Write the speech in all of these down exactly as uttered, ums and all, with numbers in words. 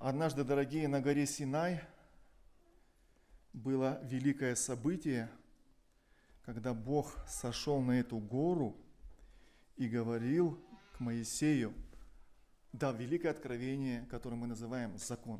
Однажды, дорогие, на горе Синай было великое событие, когда Бог сошел на эту гору и говорил к Моисею, да, великое откровение, которое мы называем закон.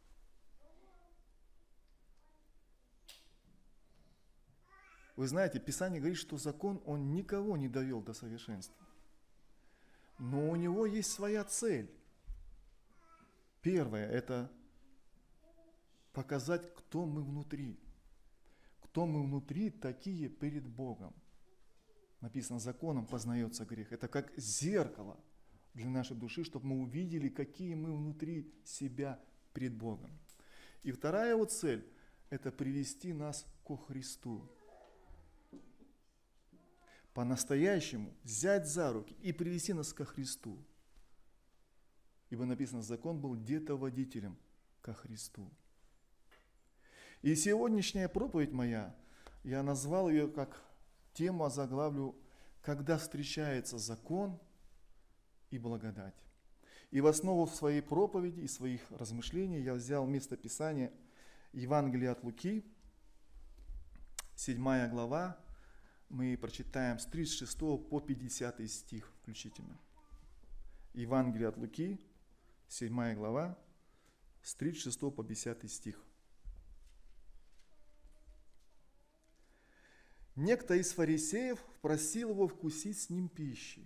Вы знаете, Писание говорит, что закон, он никого не довел до совершенства. Но у него есть своя цель. Первое – это показать, кто мы внутри. Кто мы внутри, такие перед Богом. Написано, законом познается грех. Это как зеркало для нашей души, чтобы мы увидели, какие мы внутри себя пред Богом. И вторая его цель – это привести нас ко Христу. По-настоящему взять за руки и привести нас ко Христу. Ибо написано, закон был где-то водителем ко Христу. И сегодняшняя проповедь моя, я назвал ее как тему, озаглавлю, когда встречается закон и благодать. И в основу своей проповеди и своих размышлений я взял место Писания Евангелия от Луки, седьмая глава, мы прочитаем с тридцать шестого по пятидесятый стих включительно. Евангелие от Луки, седьмая глава, с тридцать шестого по пятидесятый стих. Некто из фарисеев просил его вкусить с ним пищи.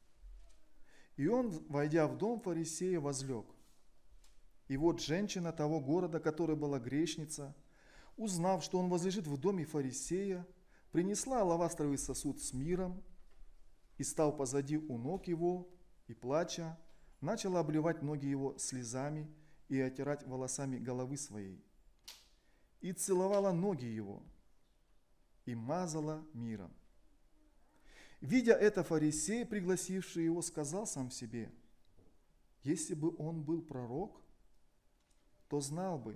И он, войдя в дом фарисея, возлег. И вот женщина того города, которая была грешница, узнав, что он возлежит в доме фарисея, принесла алавастровый сосуд с миром и, став позади у ног его, и, плача, начала обливать ноги его слезами и отирать волосами головы своей. И целовала ноги его, и мазала миром. Видя это, фарисей, пригласивший его, сказал сам себе, если бы он был пророк, то знал бы,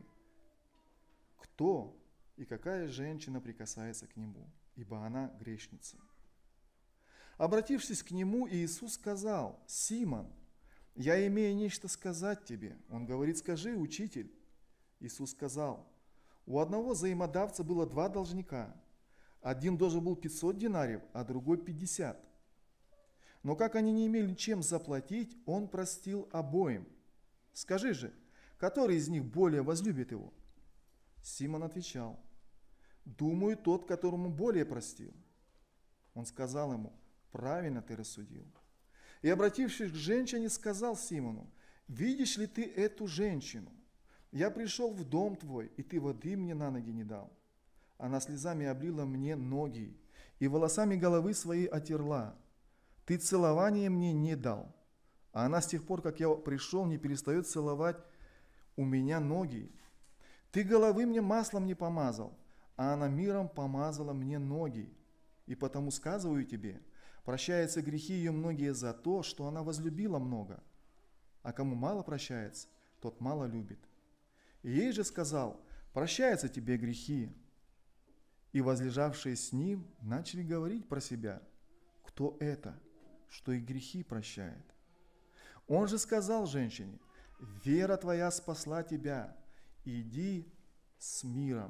кто и какая женщина прикасается к нему, ибо она грешница. Обратившись к нему, Иисус сказал, Симон, я имею нечто сказать тебе. Он говорит, скажи, учитель. Иисус сказал, у одного взаимодавца было два должника. Один должен был пятьсот динариев, а другой пятьдесят. Но как они не имели чем заплатить, он простил обоим. Скажи же, который из них более возлюбит его? Симон отвечал, думаю, тот, которому более простил. Он сказал ему, правильно ты рассудил. И, обратившись к женщине, сказал Симону, видишь ли ты эту женщину? Я пришел в дом твой, и ты воды мне на ноги не дал. Она слезами облила мне ноги, и волосами головы своей отерла. Ты целования мне не дал. А она с тех пор, как я пришел, не перестает целовать у меня ноги. Ты головы мне маслом не помазал, а она миром помазала мне ноги. И потому сказываю тебе, прощаются грехи ее многие за то, что она возлюбила много. А кому мало прощается, тот мало любит. И ей же сказал, прощаются тебе грехи. И возлежавшие с ним начали говорить про себя, кто это, что и грехи прощает. Он же сказал женщине, вера твоя спасла тебя, иди с миром.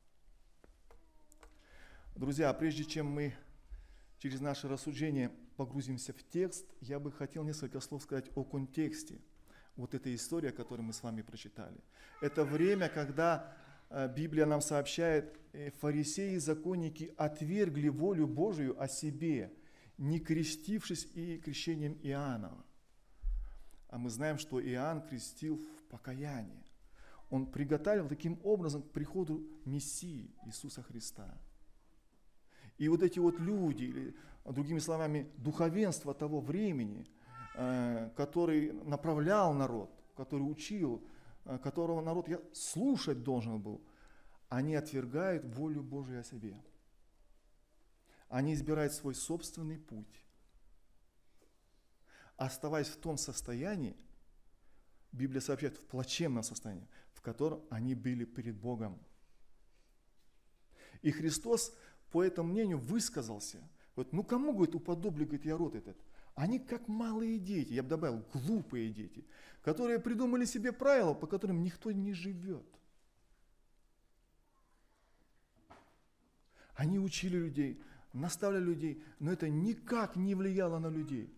Друзья, прежде чем мы через наше рассуждение погрузимся в текст, я бы хотел несколько слов сказать о контексте вот этой истории, которую мы с вами прочитали. Это время, когда Библия нам сообщает, фарисеи и законники отвергли волю Божию о себе, не крестившись и крещением Иоаннова. А мы знаем, что Иоанн крестил в покаянии. Он приготовил таким образом к приходу Мессии Иисуса Христа. И вот эти вот люди, или, другими словами, духовенство того времени, который направлял народ, который учил, которого народ слушать должен был, они отвергают волю Божию о себе. Они избирают свой собственный путь. Оставаясь в том состоянии, Библия сообщает, в плачевном состоянии, в котором они были перед Богом. И Христос, по этому мнению, высказался. Вот, ну кому, говорит, уподоблю, говорит, я род этот? Они как малые дети, я бы добавил, глупые дети, которые придумали себе правила, по которым никто не живет. Они учили людей, наставляли людей, но это никак не влияло на людей.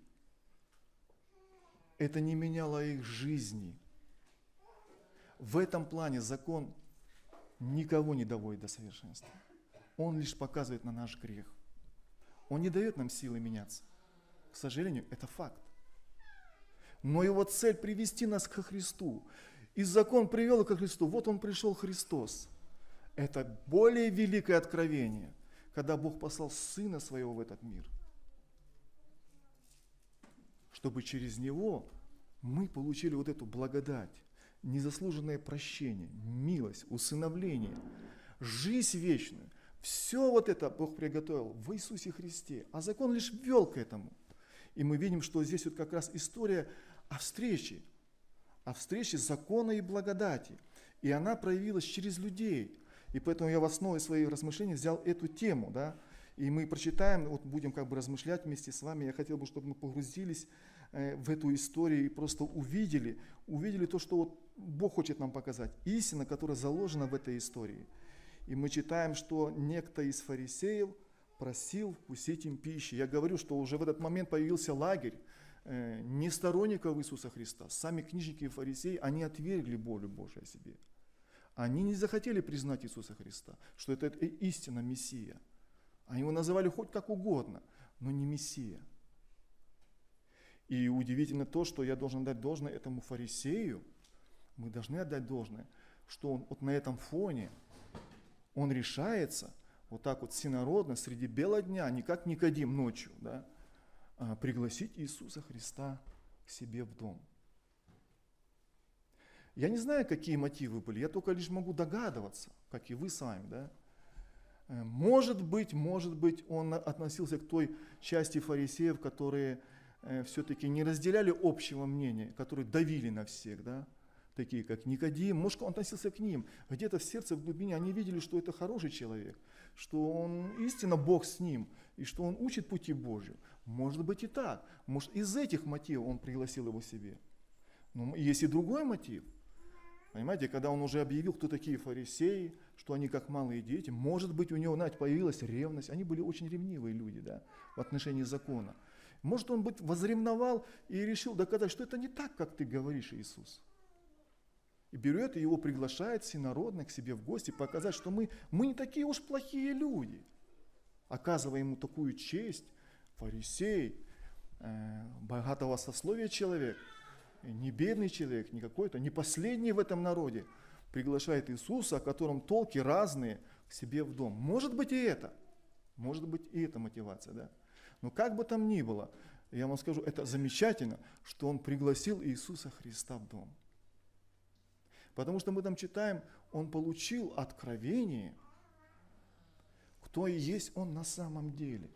Это не меняло их жизни. В этом плане закон никого не доводит до совершенства. Он лишь показывает на наш грех. Он не дает нам силы меняться. К сожалению, это факт. Но его цель привести нас ко Христу. И закон привел ко Христу. Вот он пришел Христос. Это более великое откровение, когда Бог послал Сына Своего в этот мир, чтобы через Него мы получили вот эту благодать, незаслуженное прощение, милость, усыновление, жизнь вечную. Все вот это Бог приготовил в Иисусе Христе, а закон лишь ввел к этому. И мы видим, что здесь вот как раз история о встрече, о встрече закона и благодати. И она проявилась через людей. И поэтому я в основе своих размышлений взял эту тему, да, и мы прочитаем, вот будем как бы размышлять вместе с вами. Я хотел бы, чтобы мы погрузились э, в эту историю и просто увидели, увидели то, что вот Бог хочет нам показать, истина, которая заложена в этой истории. И мы читаем, что некто из фарисеев просил вкусить им пищи. Я говорю, что уже в этот момент появился лагерь э, не сторонников Иисуса Христа. Сами книжники и фарисеи, они отвергли волю Божию о себе. Они не захотели признать Иисуса Христа, что это истинно Мессия. Они его называли хоть как угодно, но не Мессия. И удивительно то, что я должен дать должное этому фарисею, мы должны отдать должное, что он вот на этом фоне, он решается вот так вот всенародно, среди бела дня, не как Никодим ночью, да, пригласить Иисуса Христа к себе в дом. Я не знаю, какие мотивы были, я только лишь могу догадываться, как и вы сами, да. Может быть, может быть, он относился к той части фарисеев, которые все-таки не разделяли общего мнения, которые давили на всех, да, такие как Никодим. Может, он относился к ним. Где-то в сердце, в глубине они видели, что это хороший человек, что он истинно Бог с ним, и что он учит пути Божию. Может быть и так. Может, из этих мотивов он пригласил его себе. Но есть и другой мотив. Понимаете, когда он уже объявил, кто такие фарисеи, что они как малые дети, может быть, у него, знаете, появилась ревность. Они были очень ревнивые люди, да, в отношении закона. Может, он быть возревновал и решил доказать, что это не так, как ты говоришь, Иисус. И берет и его приглашает всенародно к себе в гости, показать, что мы, мы не такие уж плохие люди. Оказывая ему такую честь, фарисей, э, богатого сословия человек, не бедный человек, не какой-то, не последний в этом народе, приглашает Иисуса, о котором толки разные, к себе в дом. Может быть и это, может быть и это мотивация, да. Но как бы там ни было, я вам скажу, это замечательно, что он пригласил Иисуса Христа в дом. Потому что мы там читаем, он получил откровение, кто и есть он на самом деле.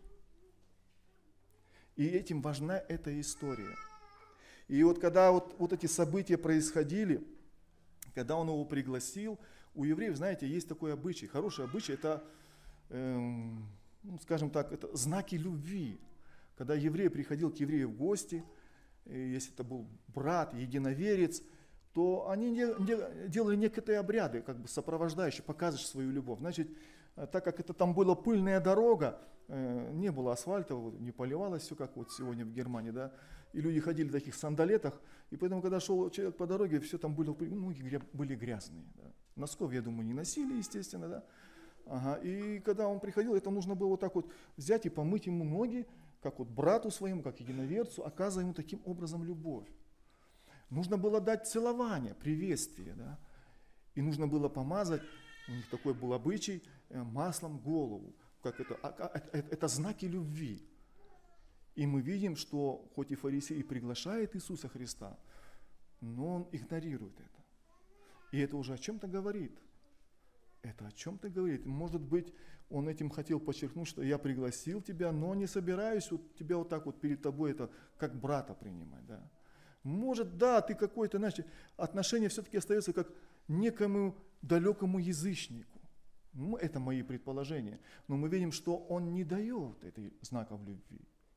И этим важна эта история. И вот когда вот, вот эти события происходили, когда он его пригласил, у евреев, знаете, есть такой обычай, хороший обычай, это, эм, ну, скажем так, это знаки любви. Когда еврей приходил к еврею в гости, если это был брат, единоверец, то они делали некоторые обряды, как бы сопровождающие, показывающие свою любовь. Значит, так как это там была пыльная дорога, не было асфальта, не поливалось все, как вот сегодня в Германии, да, и люди ходили в таких сандалетах, и поэтому, когда шел человек по дороге, все там были, ноги были грязные. Да. Носков, я думаю, не носили, естественно, да. Ага. И когда он приходил, это нужно было вот так вот взять и помыть ему ноги, как вот брату своему, как единоверцу, оказывая ему таким образом любовь. Нужно было дать целование, приветствие, да, и нужно было помазать, у них такой был обычай, маслом голову, как это, это, это знаки любви. И мы видим, что хоть и фарисей приглашает Иисуса Христа, но он игнорирует это. И это уже о чем-то говорит. Это о чем-то говорит. Может быть, он этим хотел подчеркнуть, что я пригласил тебя, но не собираюсь вот тебя вот так вот перед тобой это как брата принимать, да. Может, да, ты какой-то, значит, отношение все-таки остается как некому далекому язычнику. Ну, это мои предположения. Но мы видим, что он не дает этих знаков любви.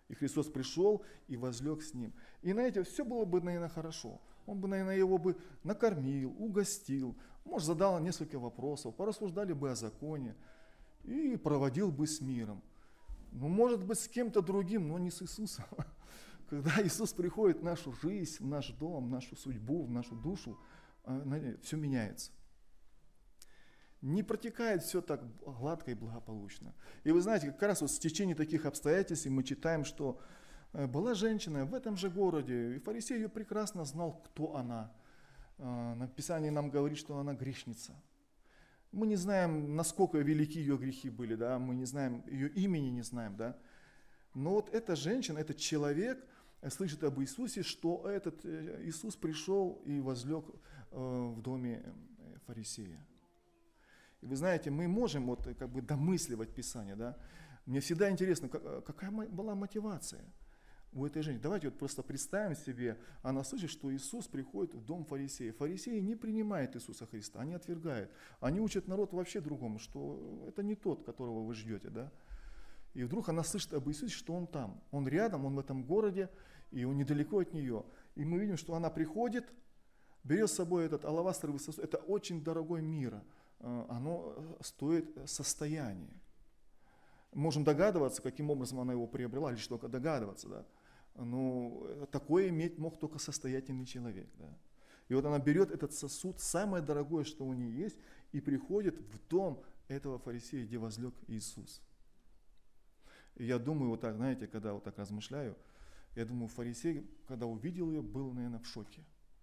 И Христос пришел и возлег с ним. И, знаете, все было бы, наверное, хорошо. Он бы, наверное, его бы накормил, угостил, может, задал несколько вопросов, порассуждали бы о законе и проводил бы с миром. Ну, может быть, с кем-то другим, но не с Иисусом. Когда Иисус приходит в нашу жизнь, в наш дом, в нашу судьбу, в нашу душу, все меняется. Не протекает все так гладко и благополучно. И вы знаете, как раз вот в течение таких обстоятельств мы читаем, что была женщина в этом же городе, и фарисей ее прекрасно знал, кто она. На Писании нам говорит, что она грешница. Мы не знаем, насколько велики ее грехи были, да? Мы не знаем, ее имени не знаем, да? Но вот эта женщина, этот человек слышит об Иисусе, что этот Иисус пришел и возлег в доме фарисея. И вы знаете, мы можем вот как бы домысливать Писание, да? Мне всегда интересно, какая была мотивация у этой женщины. Давайте вот просто представим себе, она слышит, что Иисус приходит в дом фарисея. Фарисеи не принимают Иисуса Христа, они отвергают. Они учат народ вообще другому, что это не тот, которого вы ждете, да? И вдруг она слышит об Иисусе, что Он там, Он рядом, Он в этом городе, и Он недалеко от нее. И мы видим, что она приходит, берет с собой этот алавастровый сосуд, это очень дорогой мира, оно стоит состояние. Можем догадываться, каким образом она его приобрела, лишь только догадываться, да. Но такое иметь мог только состоятельный человек, да. И вот она берет этот сосуд, самое дорогое, что у нее есть, и приходит в дом этого фарисея, где возлег Иисус. И я думаю, вот так, знаете, когда вот так размышляю, я думаю, фарисей, когда увидел ее, был, наверное, в шоке.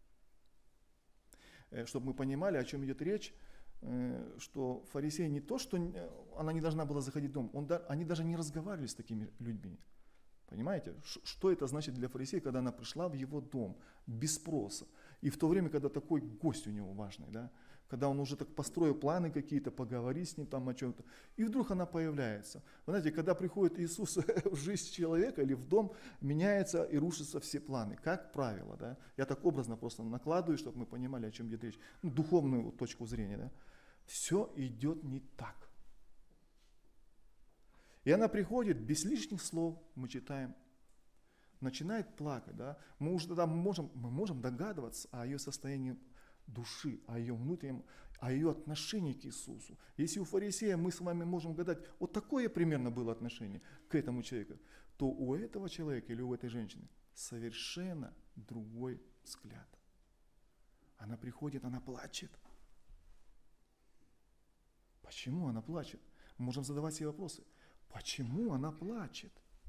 Чтобы мы понимали, о чем идет речь, что фарисей не то, что она не должна была заходить в дом, он, они даже не разговаривали с такими людьми. Понимаете, что это значит для фарисея, когда она пришла в его дом без спроса? И в то время, когда такой гость у него важный, да, когда он уже так построил планы какие-то, поговорить с ним там о чем-то, и вдруг она появляется. Вы знаете, когда приходит Иисус в жизнь человека или в дом, меняются и рушатся все планы, как правило. Да? Я так образно просто накладываю, чтобы мы понимали, о чем идет речь, ну, духовную точку зрения. Да? Все идет не так. И она приходит без лишних слов, мы читаем, начинает плакать. Да? Мы уже тогда можем, мы можем догадываться о ее состоянии души, о ее внутреннем, о ее отношении к Иисусу. Если у фарисея мы с вами можем гадать, вот такое примерно было отношение к этому человеку, то у этого человека или у этой женщины совершенно другой взгляд. Она приходит, она плачет. Почему она плачет? Мы можем задавать себе вопросы. Почему она плачет?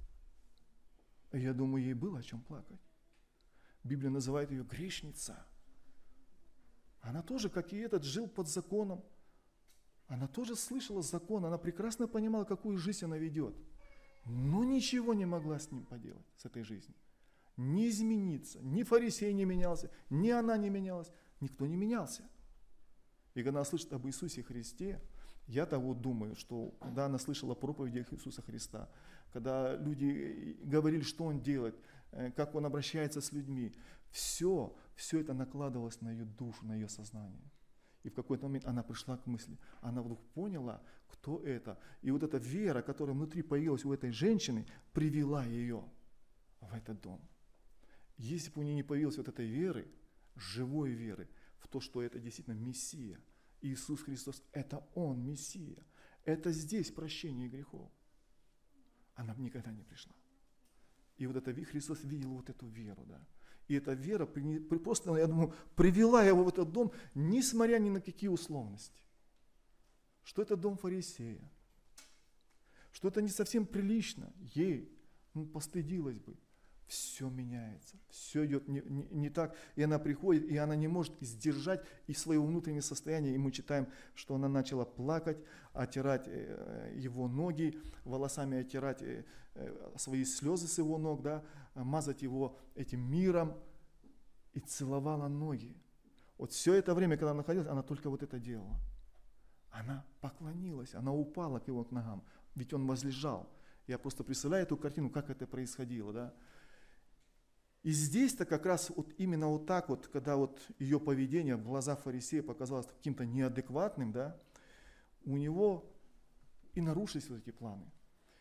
Я думаю, ей было о чем плакать. Библия называет ее грешница. Она тоже, как и этот, жил под законом. Она тоже слышала закон, она прекрасно понимала, какую жизнь она ведет. Но ничего не могла с ним поделать, с этой жизнью. Не измениться. Ни фарисей не менялся, ни она не менялась, никто не менялся. И когда она слышит об Иисусе Христе, я того думаю, что когда она слышала проповеди Иисуса Христа, когда люди говорили, что Он делает, как Он обращается с людьми, все, все это накладывалось на ее душу, на ее сознание. И в какой-то момент она пришла к мысли, она вдруг поняла, кто это. И вот эта вера, которая внутри появилась у этой женщины, привела ее в этот дом. Если бы у нее не появилась вот этой веры, живой веры, в то, что это действительно Мессия, Иисус Христос, это Он, Мессия, это здесь прощение грехов, она бы никогда не пришла. И вот это Христос видел вот эту веру, да. И эта вера просто, я думаю, привела его в этот дом, несмотря ни на какие условности. Что это дом фарисея, что это не совсем прилично ей, ну, постыдилась бы. Все меняется, все идет не, не, не так, и она приходит, и она не может сдержать и своего внутреннего состояния, и мы читаем, что она начала плакать, оттирать его ноги, волосами оттирать свои слезы с его ног, да, мазать его этим миром, и целовала ноги. Вот все это время, когда она находилась, она только вот это делала. Она поклонилась, она упала к его ногам, ведь он возлежал. Я просто представляю эту картину, как это происходило, да. И здесь-то как раз вот именно вот так вот, когда вот ее поведение в глазах фарисея показалось каким-то неадекватным, да, у него и нарушились вот эти планы.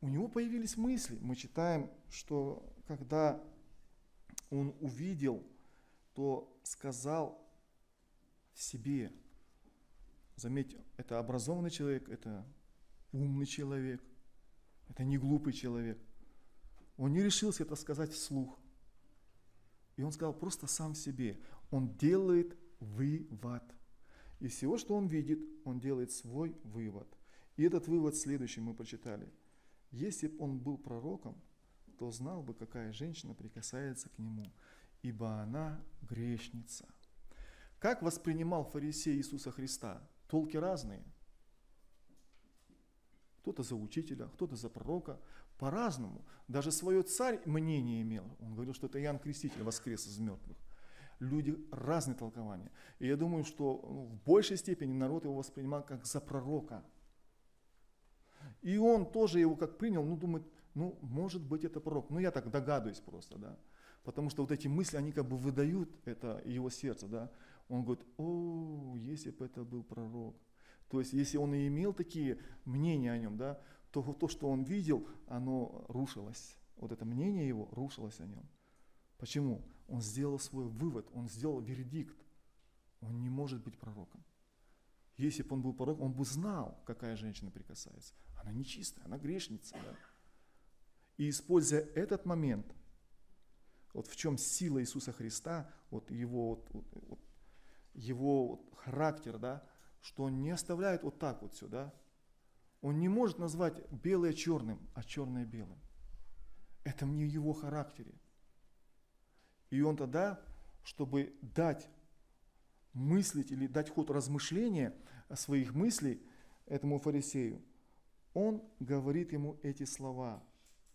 у него появились мысли. Мы читаем, что когда он увидел, то сказал в себе. Заметьте, это образованный человек, это умный человек, это не глупый человек. Он не решился это сказать вслух. И он сказал просто сам себе. Он делает вывод. Из всего, что он видит, он делает свой вывод. И этот вывод следующий мы прочитали. Если бы он был пророком, то знал бы, какая женщина прикасается к нему, ибо она грешница. Как воспринимал фарисей Иисуса Христа? Толки разные. Кто-то за учителя, кто-то за пророка. По-разному. Даже свое царь мнение имел. Он говорил, что это Иоанн Креститель воскрес из мертвых. Люди разные толкования. И я думаю, что в большей степени народ его воспринимал как за пророка. И он тоже его как принял, ну думает, ну может быть это пророк. Ну я так догадываюсь просто, да. Потому что вот эти мысли, они как бы выдают это его сердце, да. Он говорит, о, если бы это был пророк. То есть если он и имел такие мнения о нем, да, то то, что он видел, оно рушилось. Вот это мнение его рушилось о нем. Почему? Он сделал свой вывод, он сделал вердикт. Он не может быть пророком. Если бы он был пророком, он бы знал, какая женщина прикасается. Она нечистая, она грешница. Да? И используя этот момент, вот в чем сила Иисуса Христа, вот его, вот, вот, его вот характер, да, что он не оставляет вот так вот все, да. Он не может назвать белое черным, а черное белым. Это не в его характере. И он тогда, чтобы дать мыслить или дать ход размышления своих мыслей этому фарисею, он говорит ему эти слова.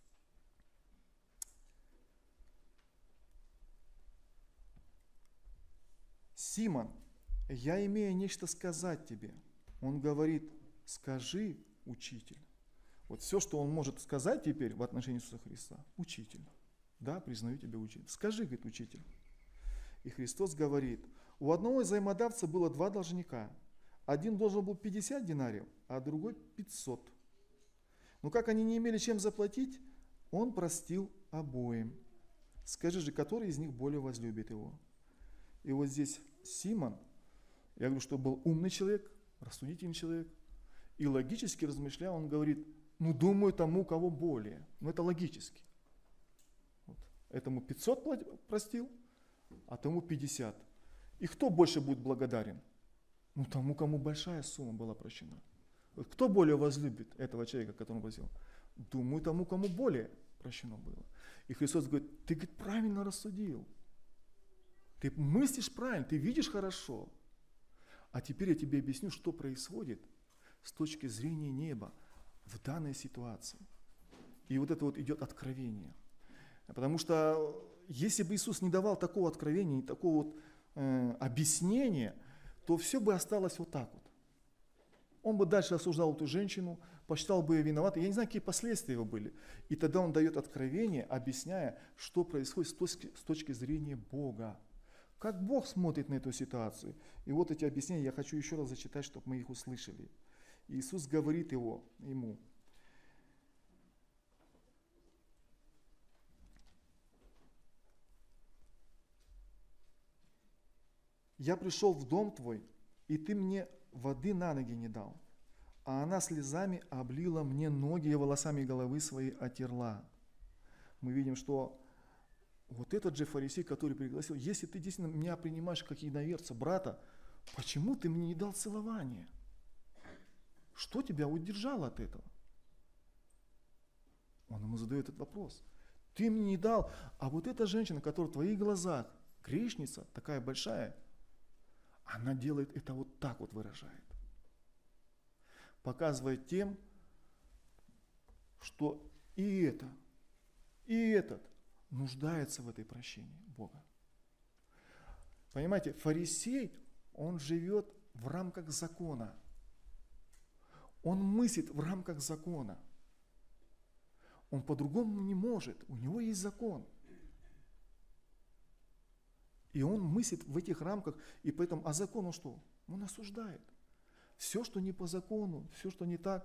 Симон, я имею нечто сказать тебе. Он говорит, скажи, учитель. Вот все, что он может сказать теперь в отношении Иисуса Христа. Учитель. Да, признаю тебя учитель. Скажи, говорит, учитель. И Христос говорит, у одного взаимодавца было два должника. Один должен был пятьдесят динариев, а другой пятьсот. Но как они не имели чем заплатить, он простил обоим. Скажи же, который из них более возлюбит его? И вот здесь Симон, я говорю, что был умный человек, рассудительный человек, и логически размышляя, он говорит, ну думаю тому, кого более. Ну это логически. Вот. Этому пятьсот простил, а тому пятьдесят. И кто больше будет благодарен? Ну тому, кому большая сумма была прощена. Вот кто более возлюбит этого человека, которому просил? Думаю тому, кому более прощено было. И Христос говорит, ты, говорит, правильно рассудил. Ты мыслишь правильно, ты видишь хорошо. А теперь я тебе объясню, что происходит с точки зрения неба в данной ситуации. И вот это вот идет откровение. Потому что если бы Иисус не давал такого откровения, такого вот э, объяснения, то все бы осталось вот так вот. Он бы дальше осуждал эту женщину, посчитал бы ее виноватой. Я не знаю, какие последствия его были. И тогда он дает откровение, объясняя, что происходит с точки, с точки зрения Бога. Как Бог смотрит на эту ситуацию. И вот эти объяснения я хочу еще раз зачитать, чтобы мы их услышали. Иисус говорит его, ему. Я пришел в дом твой, и ты мне воды на ноги не дал, а она слезами облила мне ноги и волосами головы своей отерла. Мы видим, что вот этот же фарисей, который пригласил, если ты действительно меня принимаешь как единоверца, брата, почему ты мне не дал целования? Что тебя удержало от этого? Он ему задает этот вопрос. Ты мне не дал, а вот эта женщина, которая в твоих глазах, грешница, такая большая, она делает это вот так вот, выражает. Показывает тем, что и это, и этот нуждается в этой прощении Бога. Понимаете, фарисей, он живет в рамках закона. Он мыслит в рамках закона. Он по-другому не может. У него есть закон. И он мыслит в этих рамках, и поэтому, а закон он что? Он осуждает. Все, что не по закону, все, что не так,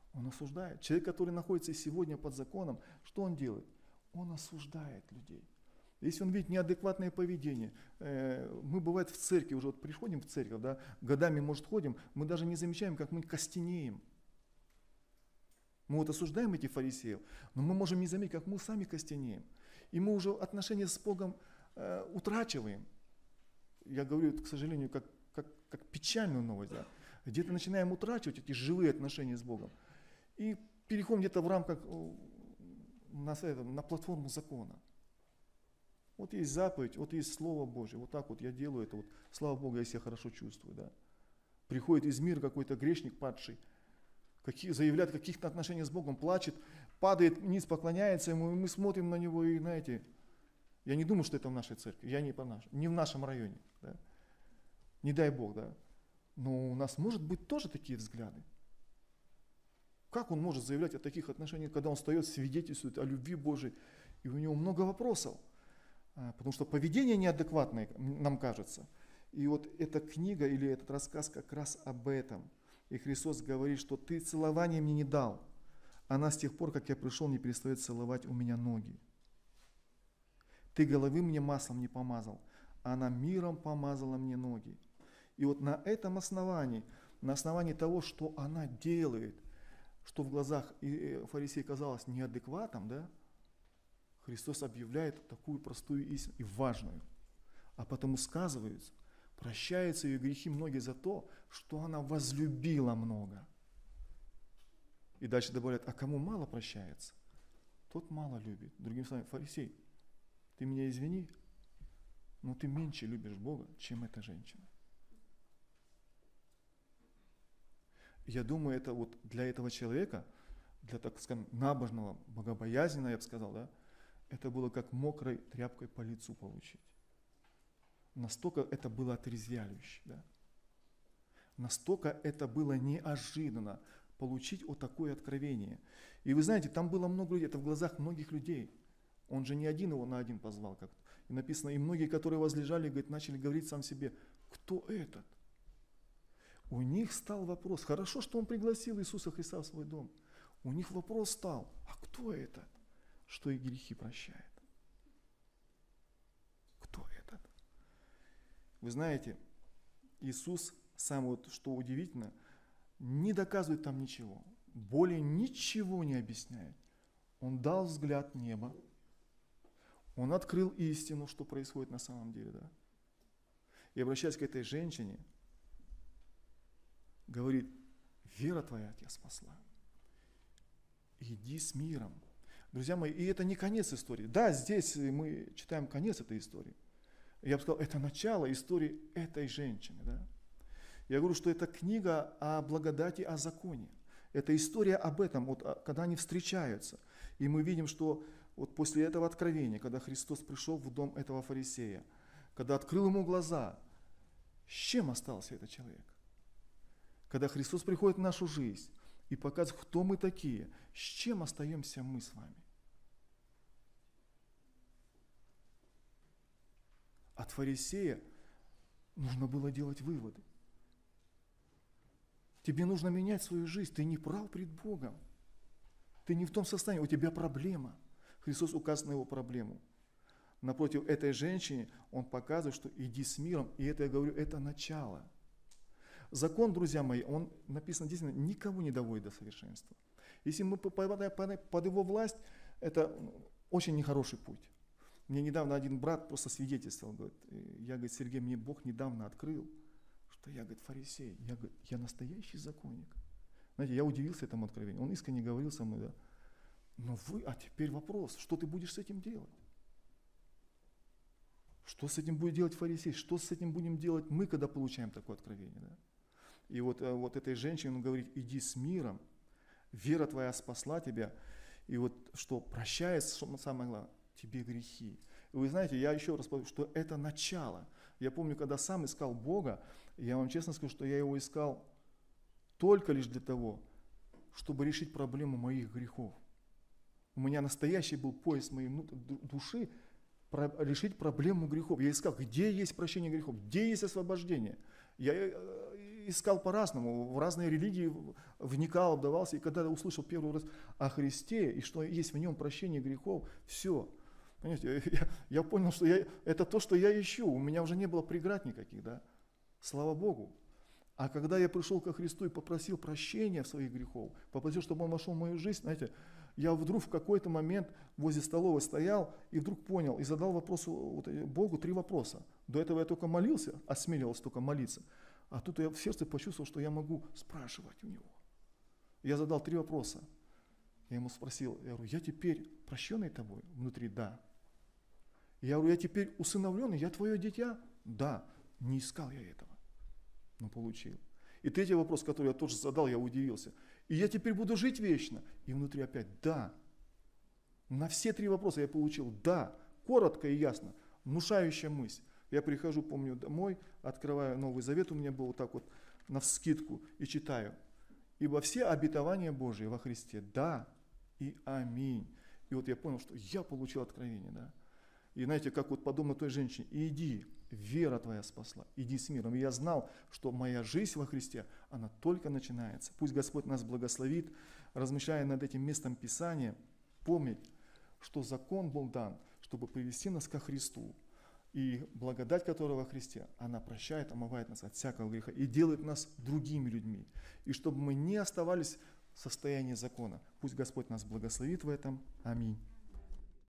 Он осуждает. Человек, который находится сегодня под законом, что он делает? Он осуждает людей. Если он видит неадекватное поведение, э, мы бывает в церкви, уже вот приходим в церковь, да, годами, может, ходим, мы даже не замечаем, как мы костенеем. Мы вот осуждаем этих фарисеев, но мы можем не заметить, как мы сами костенеем. И мы уже отношения с Богом э, утрачиваем. Я говорю, к сожалению, как, как, как печальную новость. Да. Где-то начинаем утрачивать эти живые отношения с Богом. И переходим где-то в рамках на, на платформу закона. Вот есть заповедь, вот есть Слово Божье, вот так вот я делаю это, вот, слава Богу, я себя хорошо чувствую. Да. Приходит из мира какой-то грешник падший, какие, заявляет о каких-то отношениях с Богом, плачет, падает вниз, поклоняется ему, и мы смотрим на него, и знаете, я не думаю, что это в нашей церкви, я не, по наш, не в нашем районе, да. Не дай Бог, да. Но у нас может быть тоже такие взгляды. Как он может заявлять о таких отношениях, когда он встает, свидетельствует о любви Божией, и у него много вопросов, потому что поведение неадекватное, нам кажется. И вот эта книга или этот рассказ как раз об этом. И Христос говорит, что ты целование мне не дал. Она с тех пор, как я пришел, не перестает целовать у меня ноги. Ты головы мне маслом не помазал, а она миром помазала мне ноги. И вот на этом основании, на основании того, что она делает, что в глазах фарисея казалось неадекватом, да, Христос объявляет такую простую истину и важную. А потому сказывается, прощаются ее грехи многие за то, что она возлюбила много. И дальше добавляет, а кому мало прощается, тот мало любит. Другими словами, фарисей, ты меня извини, но ты меньше любишь Бога, чем эта женщина. Я думаю, это вот для этого человека, для, так скажем, набожного, богобоязненного, я бы сказал, да, это было как мокрой тряпкой по лицу получить. Настолько это было отрезвляюще, да. Настолько это было неожиданно получить вот такое откровение. И вы знаете, там было много людей, это в глазах многих людей. Он же не один его на один позвал как-то. И написано, и многие, которые возлежали, говорит, начали говорить сам себе, кто этот? У них стал вопрос, хорошо, что он пригласил Иисуса Христа в свой дом. У них вопрос стал, а кто этот, что их грехи прощает? Кто этот? Вы знаете, Иисус, самое вот, что удивительно, не доказывает там ничего, более ничего не объясняет. Он дал взгляд в небо, он открыл истину, что происходит на самом деле, да. И обращаясь к этой женщине, говорит, вера твоя тебя спасла. Иди с миром. Друзья мои, и это не конец истории. Да, здесь мы читаем конец этой истории. Я бы сказал, это начало истории этой женщины. Да? Я говорю, что это книга о благодати, о законе. Это история об этом, вот, когда они встречаются. И мы видим, что вот после этого откровения, когда Христос пришел в дом этого фарисея, когда открыл ему глаза, с чем остался этот человек? Когда Христос приходит в нашу жизнь и показывает, кто мы такие, с чем остаемся мы с вами? От фарисея нужно было делать выводы. Тебе нужно менять свою жизнь, ты не прав пред Богом. Ты не в том состоянии, у тебя проблема. Христос указывает на его проблему. Напротив этой женщине он показывает, что иди с миром, и это, я говорю, это начало. Закон, друзья мои, он написан действительно, никого не доводит до совершенства. Если мы попадаем под его власть, это очень нехороший путь. Мне недавно один брат просто свидетельствовал, говорит, я, говорит, Сергей, мне Бог недавно открыл, что я, говорит, фарисей, я, говорит, я настоящий законник. Знаете, я удивился этому откровению, он искренне говорил со мной, да. Но вы, а теперь вопрос, что ты будешь с этим делать? Что с этим будет делать фарисей? Что с этим будем делать мы, когда получаем такое откровение? Да? И вот, вот этой женщине он говорит, иди с миром, вера твоя спасла тебя, и вот что прощает, что самое главное, тебе грехи. И вы знаете, я еще раз повторю, что это начало. Я помню, когда сам искал Бога, я вам честно скажу, что я его искал только лишь для того, чтобы решить проблему моих грехов. У меня настоящий был поиск моей души, решить проблему грехов. Я искал, где есть прощение грехов, где есть освобождение. Я искал по-разному, в разные религии вникал, вдавался, и когда я услышал первый раз о Христе, и что есть в нем прощение грехов, все. Понимаете, я, я понял, что я, это то, что я ищу, у меня уже не было преград никаких, да, слава Богу. А когда я пришел ко Христу и попросил прощения своих грехов, попросил, чтобы Он вошел в мою жизнь, знаете, я вдруг в какой-то момент возле столовой стоял и вдруг понял, и задал вопрос Богу три вопроса. До этого я только молился, осмеливался только молиться. А тут я в сердце почувствовал, что я могу спрашивать у Него. Я задал три вопроса. Я Ему спросил, я говорю, я теперь прощенный Тобой? Внутри, да. Я говорю, я теперь усыновленный, я Твое дитя? Да. Не искал я этого, но получил. И третий вопрос, который я тоже задал, я удивился. И я теперь буду жить вечно? И внутри опять, да. На все три вопроса я получил, да. Коротко и ясно, внушающая мысль. Я прихожу, помню, домой, открываю Новый Завет, у меня был вот так вот навскидку, и читаю. Ибо все обетования Божии во Христе, да и аминь. И вот я понял, что я получил откровение, да. И знаете, как вот подобно той женщине, иди, вера твоя спасла, иди с миром. И я знал, что моя жизнь во Христе, она только начинается. Пусть Господь нас благословит, размышляя над этим местом Писания, помнить, что закон был дан, чтобы привести нас ко Христу. И благодать, которая во Христе, она прощает, омывает нас от всякого греха и делает нас другими людьми. И чтобы мы не оставались в состоянии закона. Пусть Господь нас благословит в этом. Аминь.